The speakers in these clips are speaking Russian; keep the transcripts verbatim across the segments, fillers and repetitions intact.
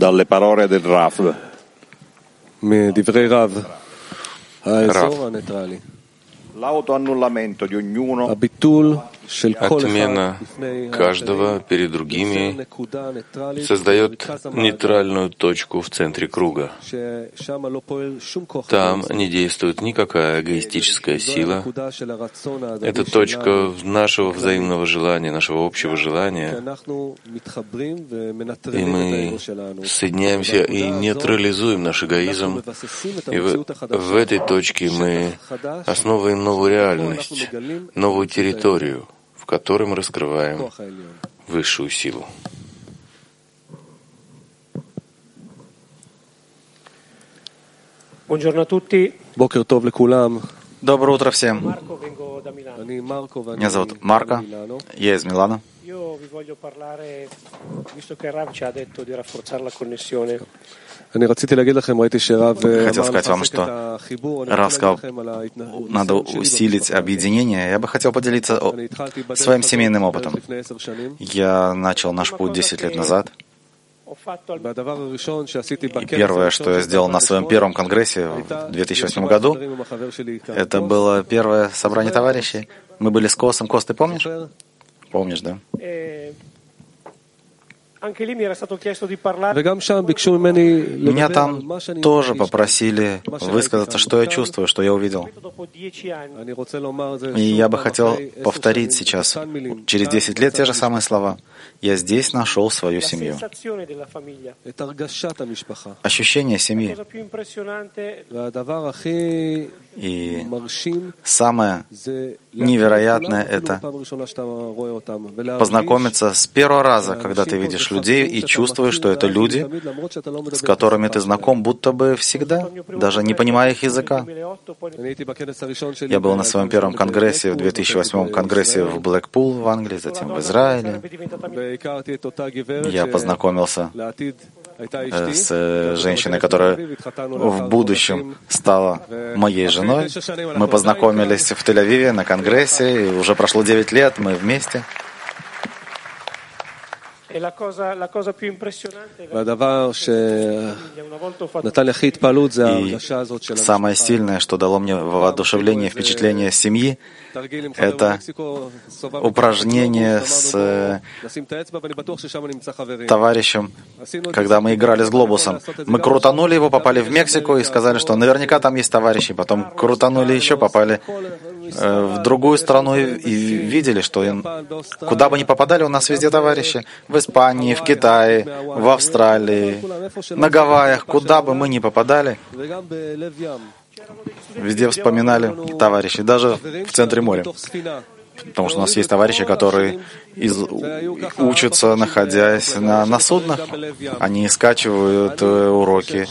dalle parole del Rav. L'autoannullamento di ognuno, отмена каждого перед другими создает нейтральную точку в центре круга. Там не действует никакая эгоистическая сила. Это точка нашего взаимного желания, нашего общего желания. И мы соединяемся и нейтрализуем наш эгоизм. И в, в этой точке мы основываем новую реальность, новую территорию, в которой мы раскрываем высшую силу. Доброе утро всем. Меня зовут Марко, я из Милана. Хотел сказать вам, что Рав сказал, надо усилить объединение. Я бы хотел поделиться своим семейным опытом. Я начал наш путь десять лет назад. И первое, что я сделал на своем первом конгрессе в две тысячи восьмом году, это было первое собрание товарищей. Мы были с Костом. Кост, ты помнишь? Помнишь, да? Меня там тоже попросили высказаться, что я чувствую, что я увидел. И я бы хотел повторить сейчас, через десять лет, те же самые слова. Я здесь нашел свою семью. Ощущение семьи. И самое невероятное — это познакомиться с первого раза, когда ты видишь людей и чувствуешь, что это люди, с которыми ты знаком будто бы всегда, даже не понимая их языка. Я был на своем первом конгрессе, в две тысячи восьмом конгрессе в Блэкпул в Англии, затем в Израиле. Я познакомился с женщиной, которая в будущем стала моей женой. Мы познакомились в Тель-Авиве на конгрессе, и уже прошло девять лет, мы вместе. И самое сильное, что дало мне воодушевление, впечатление семьи, это упражнение с товарищем, когда мы играли с глобусом. Мы крутанули его, попали в Мексику и сказали, что наверняка там есть товарищи. Потом крутанули еще, попали в другую страну и, и видели, что им, куда бы ни попадали, у нас везде товарищи. В Испании, в Китае, в Австралии, на Гавайях, куда бы мы ни попадали, везде вспоминали товарищей, даже в центре моря. Потому что у нас есть товарищи, которые из... учатся, находясь на, на суднах. Они скачивают уроки.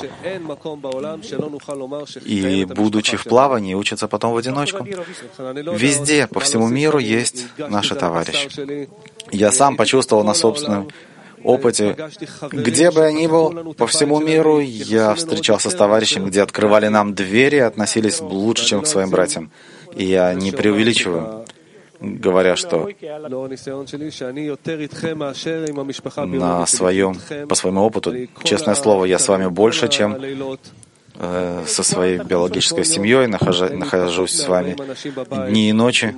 И, будучи в плавании, учатся потом в одиночку. Везде, по всему миру есть наши товарищи. Я сам почувствовал на собственном опыте, где бы я ни был, по всему миру, я встречался с товарищами, где открывали нам двери и относились лучше, чем к своим братьям. И я не преувеличиваю, говоря, что на своем, по своему опыту, честное слово, я с вами больше, чем э, со своей биологической семьей, нахожу, нахожусь с вами дни и ночи.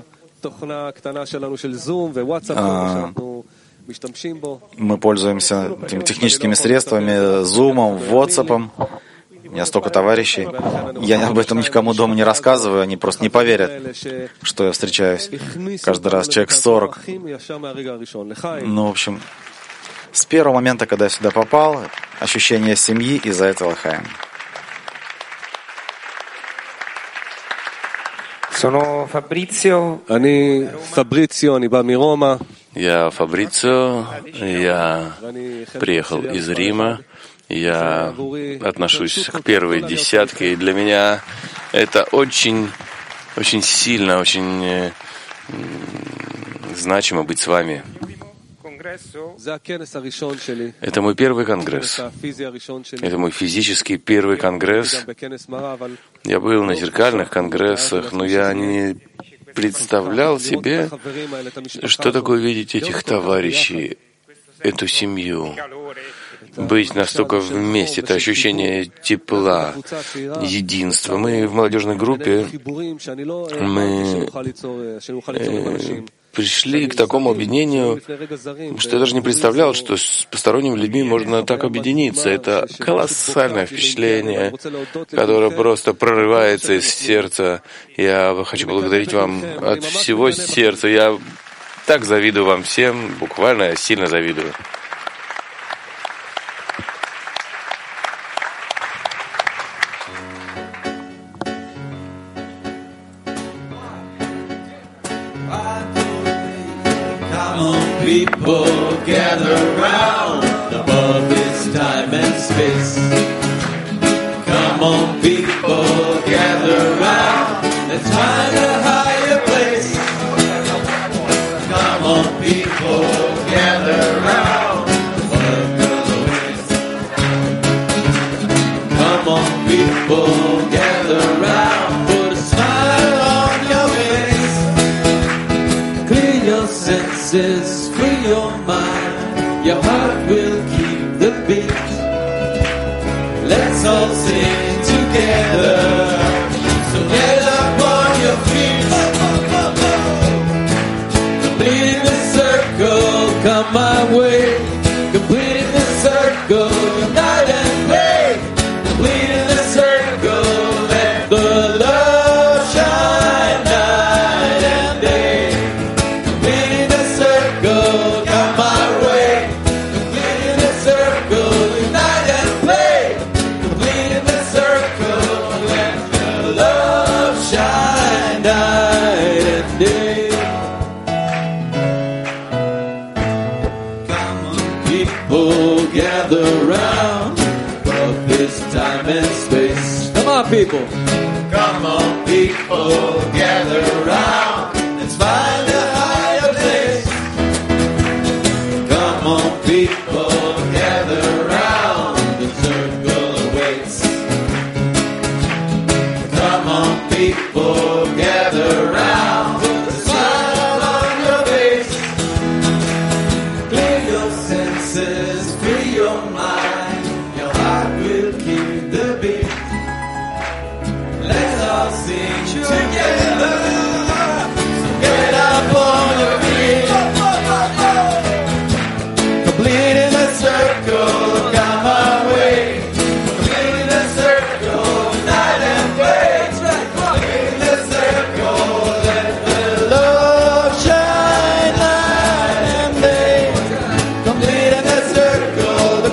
А, мы пользуемся этими техническими средствами, Zoom, WhatsApp. У меня столько товарищей. Я об этом никому дома не рассказываю, они просто не поверят, что я встречаюсь каждый раз. Человек сорок. Ну, в общем, с первого момента, когда я сюда попал, ощущение семьи из-за этого Хаим. Sono Fabrizio. אני Fabrizio, אני בא מרומא. Я Фабрицио, я приехал из Рима, я отношусь к первой десятке, и для меня это очень, очень сильно, очень значимо быть с вами. Это мой первый конгресс. Это мой физический первый конгресс. Я был на зеркальных конгрессах, но я не представлял себе, что такое видеть этих товарищей, эту семью. быть настолько вместе, это ощущение тепла, единства. Мы в молодежной группе, мы э, пришли к такому объединению, что я даже не представлял, что с посторонними людьми можно так объединиться. Это колоссальное впечатление, которое просто прорывается из сердца. Я хочу поблагодарить вам от всего сердца. Я так завидую вам всем, буквально я сильно завидую. People gather round above this time and space. Come on, people, gather round. Let's find a higher place. Come on, people, gather round. Above the waves. Come on, people, gather round. Put a smile on your face. Clear your senses. Your mind, your heart will keep the beat. Let's all sing together. So get up on your feet. Complete the circle, come my way. Complete the circle, unite and play. Complete the circle, let the love shine night and day. Complete the circle. Gather round above this time and space. Come on, people. Come on, people. Gather round. Let's find a higher place. Come on, people. Gather round. The circle awaits. Come on, people. Gather round. Put a smile on your face. Clear your senses. Your mind, your heart will keep the beat. Let's all sing together. So get up on your feet. Completing the circle, come our way. Completing the circle, night and day. Completing the circle, let the love shine night and day. Completing the circle.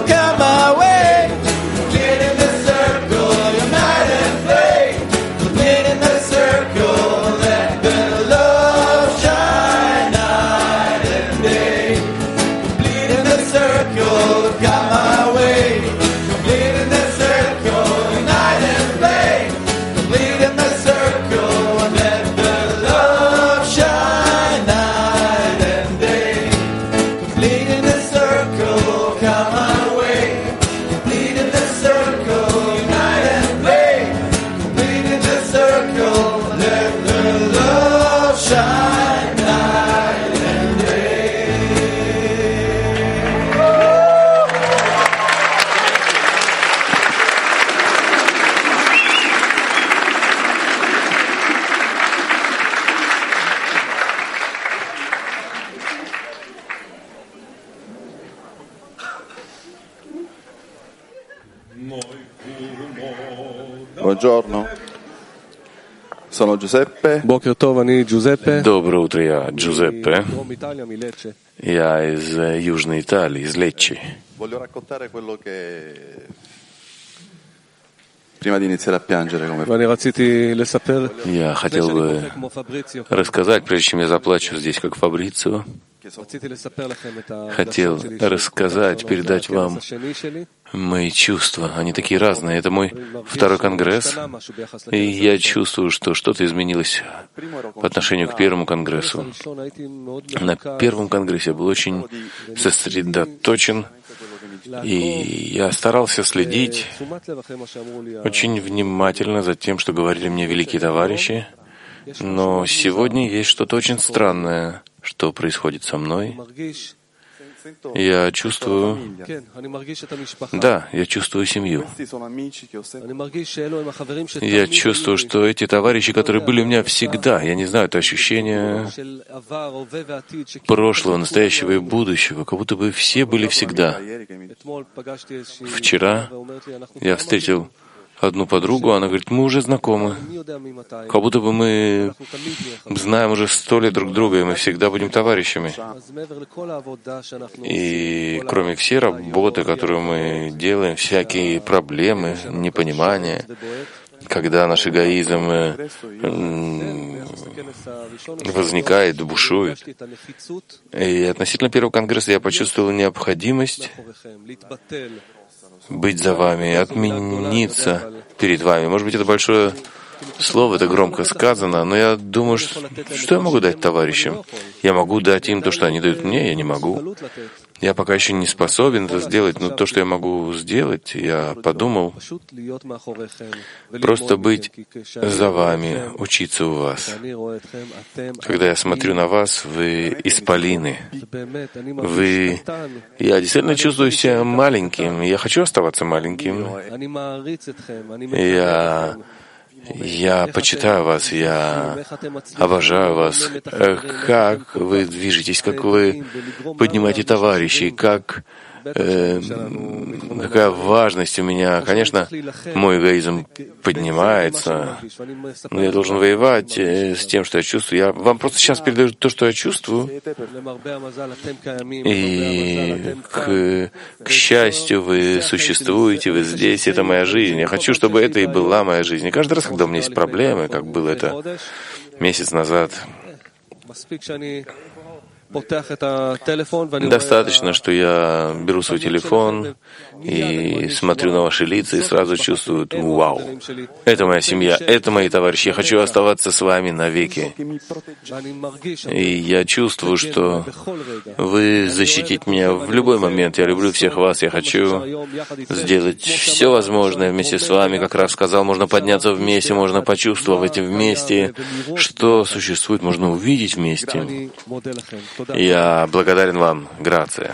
Buongiorno, sono Giuseppe. Доброе утро, я Джузеппе. Я из Южной Италии, из Леччи. Voglio raccontare quello che prima di iniziare a piangere come Я хотел бы рассказать, прежде чем я заплачу здесь, как Фабрицио, хотел рассказать, передать вам мои чувства. Они такие разные. Это мой второй конгресс, и я чувствую, что что-то изменилось по отношению к первому конгрессу. На первом конгрессе я был очень сосредоточен, и я старался следить очень внимательно за тем, что говорили мне великие товарищи. Но сегодня есть что-то очень странное, что происходит со мной. Я чувствую, да, я чувствую семью. Я чувствую, что эти товарищи, которые были у меня всегда, я не знаю, это ощущение прошлого, настоящего и будущего, как будто бы все были всегда. Вчера я встретил одну подругу, она говорит, мы уже знакомы. Как будто бы мы знаем уже сто лет друг друга, и мы всегда будем товарищами. И кроме всей работы, которую мы делаем, всякие проблемы, непонимания, когда наш эгоизм возникает, бушует. И относительно первого конгресса я почувствовал необходимость быть за вами, отмениться перед вами. Может быть, это большое слово, это громко сказано, но я думаю, что, что я могу дать товарищам? Я могу дать им то, что они дают мне, я не могу. Я пока еще не способен это сделать, но то, что я могу сделать, я подумал, просто быть за вами, учиться у вас. Когда я смотрю на вас, вы исполины. Вы... Я действительно чувствую себя маленьким. Я хочу оставаться маленьким. Я... Я почитаю вас, я обожаю вас. Как вы движетесь, как вы поднимаете товарищей, как э, какая важность у меня. Конечно, мой эгоизм поднимается, но я должен воевать с тем, что я чувствую. Я вам просто сейчас передаю то, что я чувствую. И к, к счастью, вы существуете, вы здесь, это моя жизнь. Я хочу, чтобы это и была моя жизнь. И каждый раз, когда у меня есть проблемы, как было это месяц назад, достаточно, что я беру свой телефон и смотрю на ваши лица и сразу чувствую, вау, это моя семья, это мои товарищи, я хочу оставаться с вами навеки. И я чувствую, что вы защитите меня в любой момент. Я люблю всех вас, я хочу сделать все возможное вместе с вами. Как раз сказал, можно подняться вместе, можно почувствовать вместе, что существует, можно увидеть вместе. Я благодарен вам. Грация.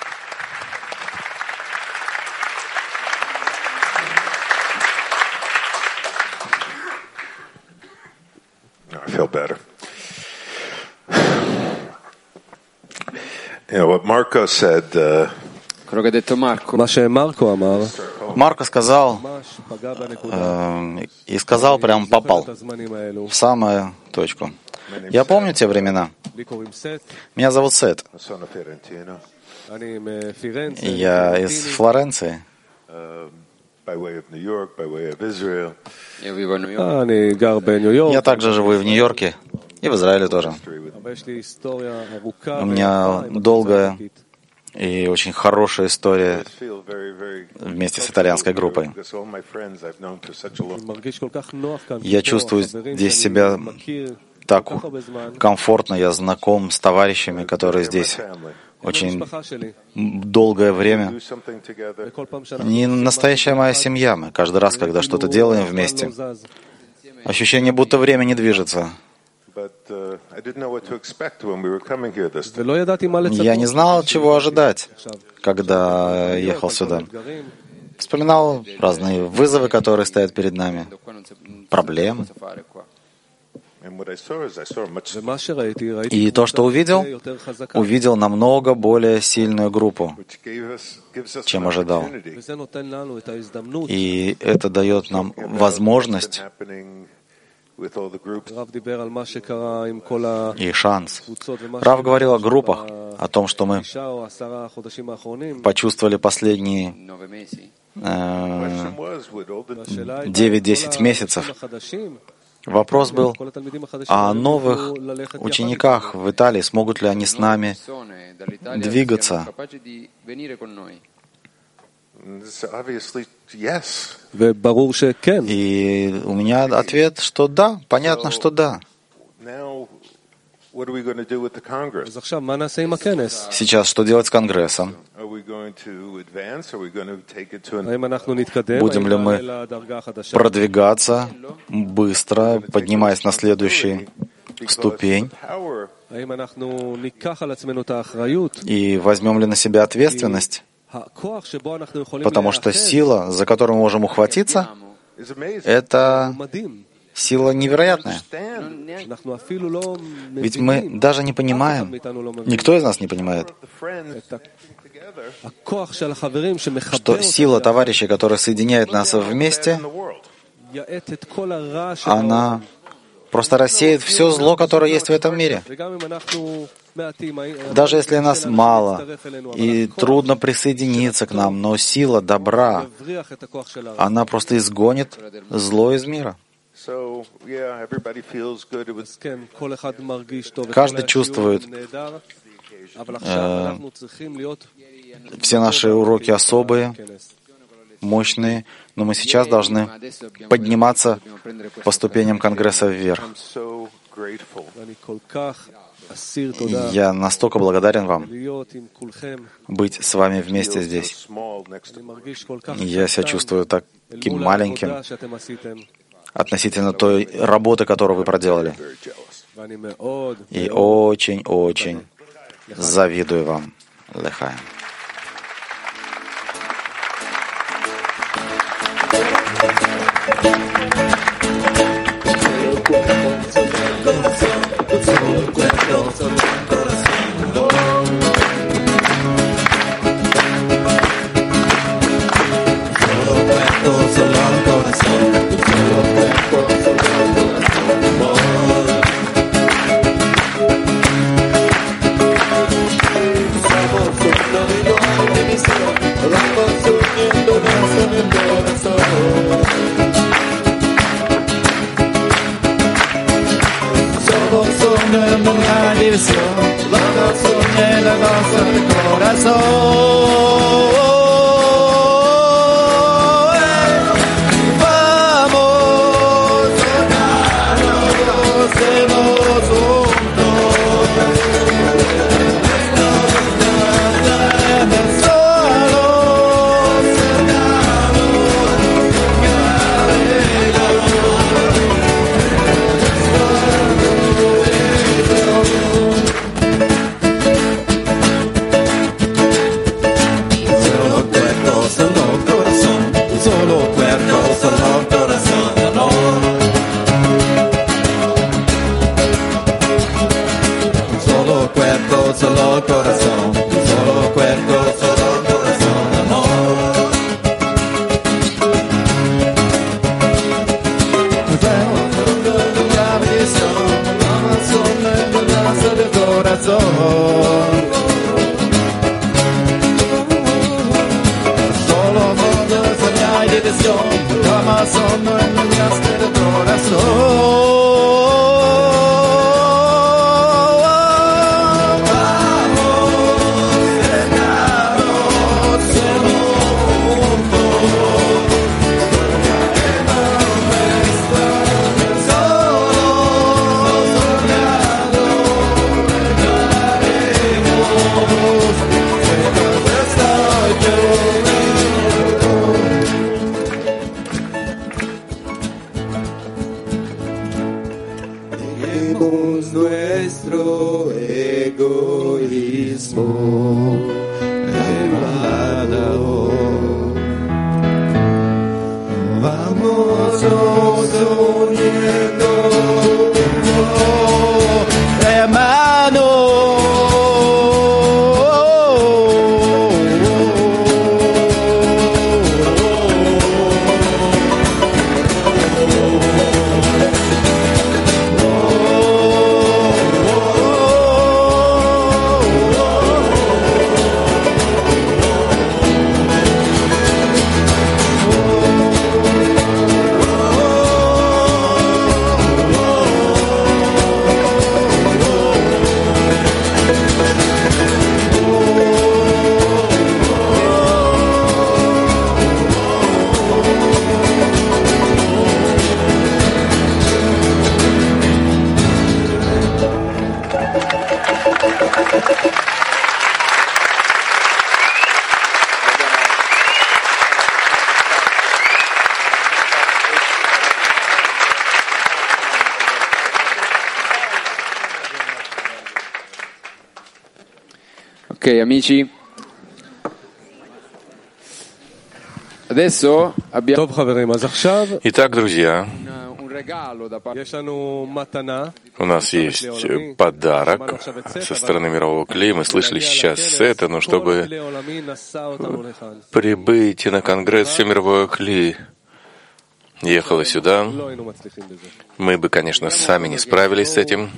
I feel better. You know what Marco said. Uh, Марко сказал, э, и сказал, прям попал в самую точку. Я помню те времена. Меня зовут Сет. Я из Флоренции. Я также живу и в Нью-Йорке, и в Израиле тоже. У меня долгая и очень хорошая история вместе с итальянской группой. Я чувствую здесь себя так комфортно, я знаком с товарищами, которые здесь очень долгое время. Не настоящая моя семья. Мы каждый раз, когда что-то делаем вместе, ощущение, будто время не движется. Я не знал, чего ожидать, когда ехал сюда. Вспоминал разные вызовы, которые стоят перед нами, проблемы. И то, что увидел, увидел намного более сильную группу, чем ожидал. И это дает нам возможность и шанс. Рав говорил о группах, о том, что мы почувствовали последние девять-десять месяцев. Вопрос был о новых учениках в Италии. Смогут ли они с нами двигаться? И у меня ответ, что да, понятно, что да. Сейчас что делать с Конгрессом? Будем ли мы продвигаться быстро, поднимаясь на следующую ступень? И возьмем ли на себя ответственность? Потому что сила, за которую мы можем ухватиться, это сила невероятная. Ведь мы даже не понимаем, никто из нас не понимает, что сила товарищей, которая соединяет нас вместе, она просто рассеет все зло, которое есть в этом мире. Даже если нас мало и трудно присоединиться к нам, но сила добра, она просто изгонит зло из мира. Каждый чувствует, э, все наши уроки особые, мощные, но мы сейчас должны подниматься по ступеням Конгресса вверх. Я настолько благодарен вам быть с вами вместе здесь. Я себя чувствую таким маленьким относительно той работы, которую вы проделали. И очень-очень завидую вам. Лехаем. Ok, amici. Adesso abbiamo Итак, друзья, у нас есть подарок со стороны мирового клея. Мы слышали сейчас это, но чтобы прибыть на конгресс все мировое клей ехало сюда, мы бы, конечно, сами не справились с этим.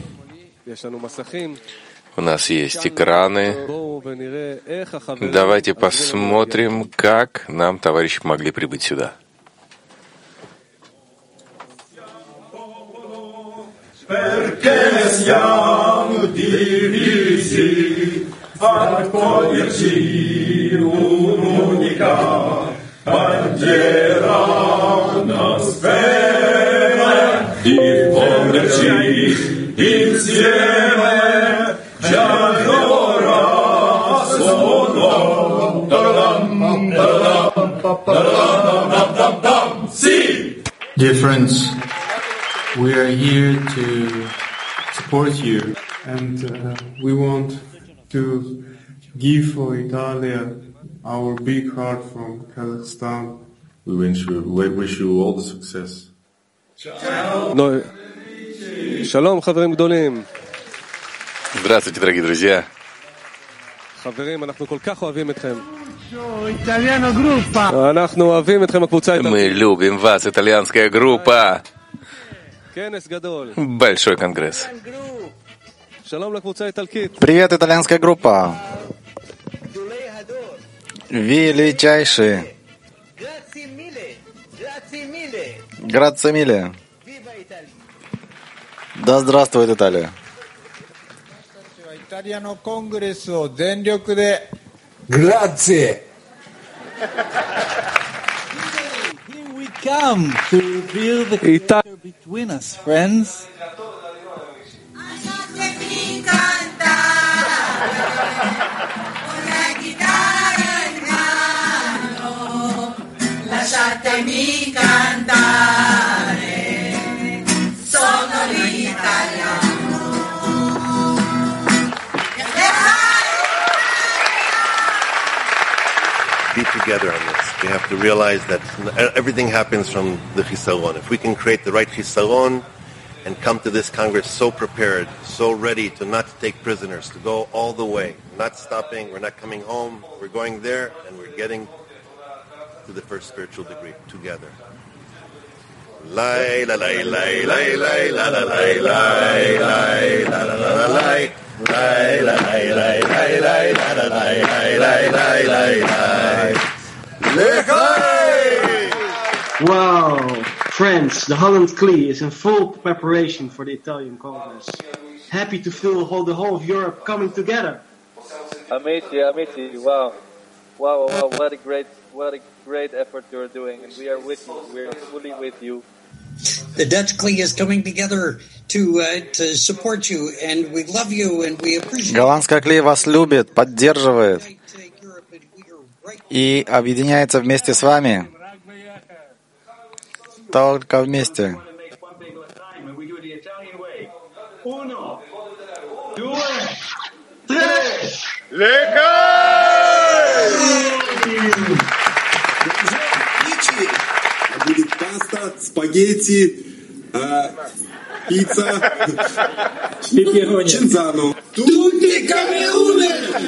У нас есть экраны. Давайте посмотрим, как нам товарищи могли прибыть сюда. Dear friends, we are here to support you, and uh, we want to give for Italia our big heart from Kazakhstan. We wish you, we wish you all the success. Здравствуйте, дорогие друзья. Мы любим вас, итальянская группа. Большой конгресс. Привет, итальянская группа. Величайшие. Грация миле. Да здравствует Италия. Grazie. Here we come to reveal the future between us, friends. Lasciatemi cantare, sono l'italiano. Be together on this. We have to realize that everything happens from the chisaron. If we can create the right chisaron and come to this Congress so prepared, so ready to not take prisoners, to go all the way, not stopping, we're not coming home, we're going there and we're getting to the first spiritual degree together. Lai la lai lai lai lai la la lai lai lai la la la lai. Wow, friends, the Holland Klee is in full preparation for the Italian Congress. Happy to feel whole, the whole of Europe coming together. Amici, amici, wow. Wow, wow, what a great, what a great effort you're doing, and we are with you, we are fully with you. The Dutch Klee is coming together to uh, to support you, and we love you, and we appreciate. Голландская клей вас любит, поддерживает и объединяется вместе с вами. Только вместе. Будет паста, спагетти, пицца, чинзану. Тутти камеуне!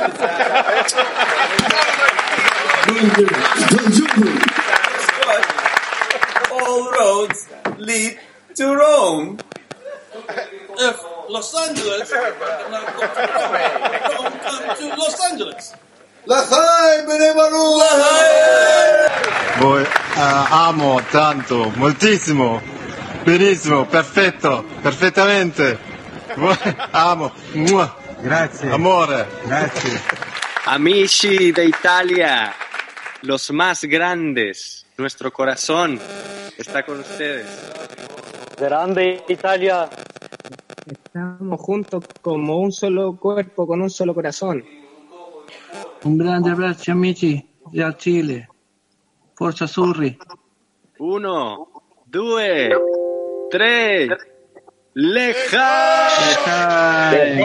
All roads lead to Rome. If Los Angeles cannot go to Rome, don't come to Los Angeles. L'Achai Benevaru! Voi uh, amo tanto, moltissimo, benissimo, perfetto, perfettamente. Voi amo, mua. Grazie. Amore. Grazie. Amici de Italia, los más grandes, nuestro corazón está con ustedes. Grande Italia, estamos juntos como un solo cuerpo, con un solo corazón. Un grande abbraccio amici del Chile. Forza Azzurri. Uno, due, tre. L'Echaim!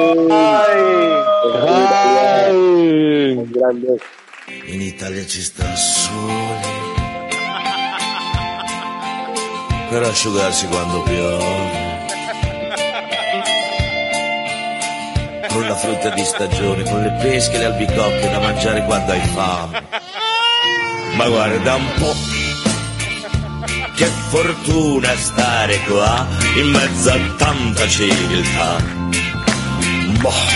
In Italia ci sta soli per asciugarsi quando piove, con la frutta di stagione, con le pesche e le albicocche da mangiare quando hai fame. Ma guarda un po', che fortuna stare qua in mezzo a tanta civiltà. Boh,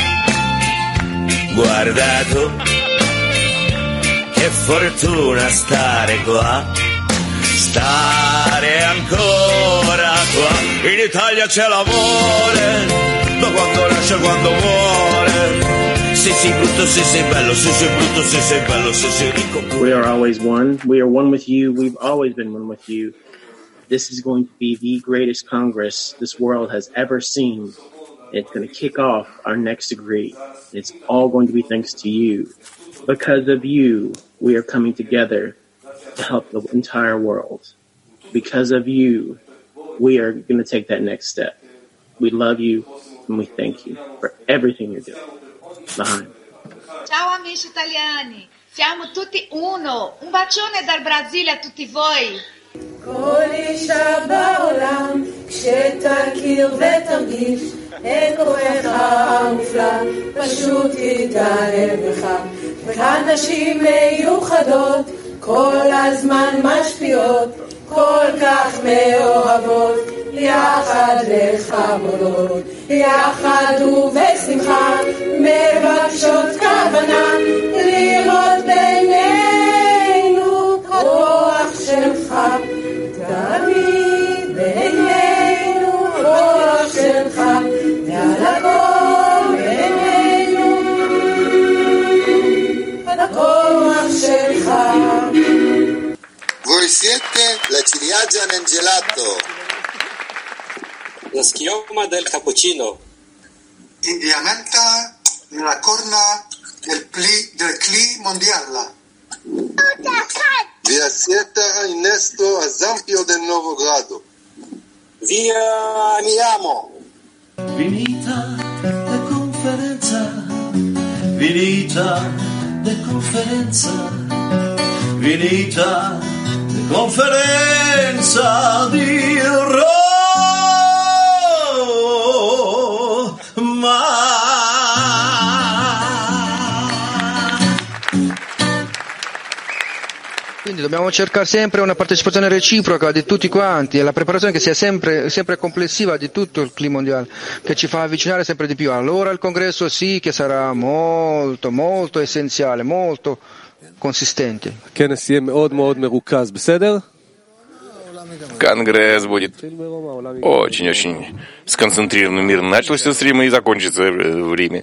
guarda tu, che fortuna stare qua, stare ancora qua. In Italia c'è l'amore, da quando nasce a quando muore. Se sei brutto, se sei bello, se sei brutto, se sei bello, se sei ricco. We are always one. We are one with you. We've always been one with you. This is going to be the greatest Congress this world has ever seen. It's going to kick off our next degree. It's all going to be thanks to you. Because of you, we are coming together to help the entire world. Because of you, we are going to take that next step. We love you and we thank you for everything you're doing. L'Echaim. Ciao amici italiani, siamo tutti uno. Un bacione dal Brasile a tutti voi. כל אישה בעולם, כשתכיר ותרגיש את כוחך המופלא, פשוט תתאהב בך. וכאן נשים מיוחדות, כל הזמן משפיעות, כל כך מאוהבות, יחד לחברות, יחד ובשמחה, מבקשות כוונה, לראות בינינו כוח שלך. תמיד בינינו כוח שלך, ועל הכל בינינו הכוח שלך. Voi siete la ciliegia nel gelato. La schiuma del cappuccino. Indiamenta nella corna del pli del cli mondiale. Via siete innesto esempio del nuovo grado. Via amiamo. Finita la conferenza, finita la conferenza, finita la conferenza di Roma. Quindi dobbiamo cercare sempre una partecipazione reciproca di tutti quanti e la preparazione che sia sempre, sempre complessiva di tutto il clima mondiale, che ci fa avvicinare sempre di più. Allora il congresso sì che sarà molto, molto essenziale, molto consistente. Конгресс будет очень-очень сконцентрированным миром. Начался с Рима и закончится в Риме.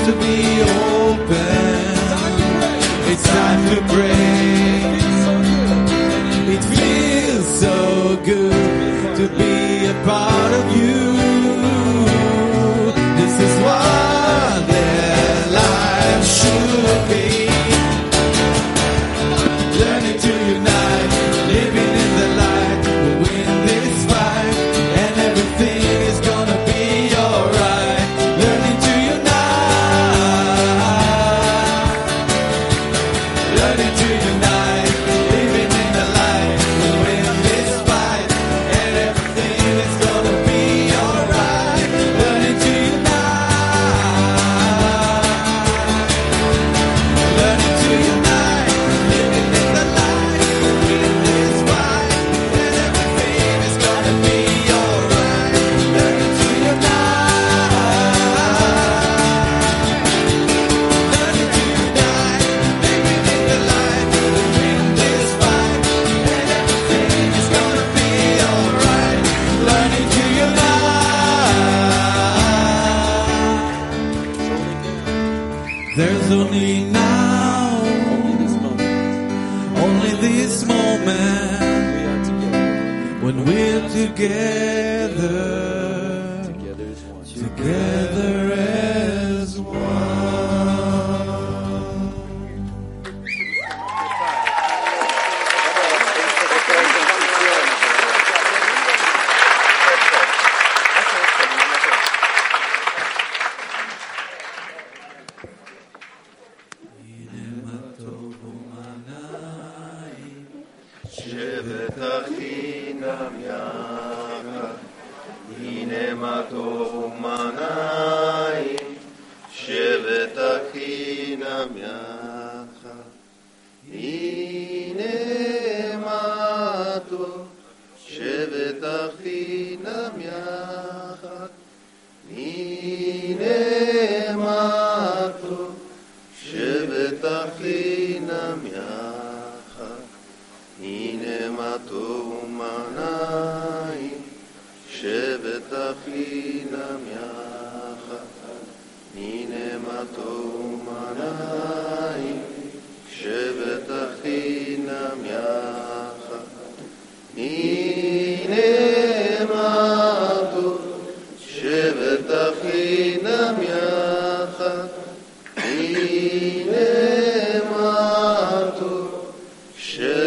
to be open. It's time to break. It feels so good to be a part of you. This is what their life should be. Learning to unite, living in the light. We'll win this fight, and everything is gonna be alright. Learning to unite, learning to unite, living in the light. We'll win this fight, and everything is gonna be alright. Learning to unite, learning to unite, living in the light. We'll win this fight, and everything is gonna be alright. Learning to there's only now, only this moment, when we're together, together as one. שבט אחינם יחד, הנה מה טוב ומנעים. שבט אחינם יחד, הנה מה טוב. שבט אחינם יחד, הנה מה טוב. שבט אחינם יחד, הנה מה טוב ומנעים. שבט אחינם יחד, הנה מה טוב ומנעים. שבט אחינם יחד, הנה מה טוב. שבט אחינם יחד, הנה מה טוב.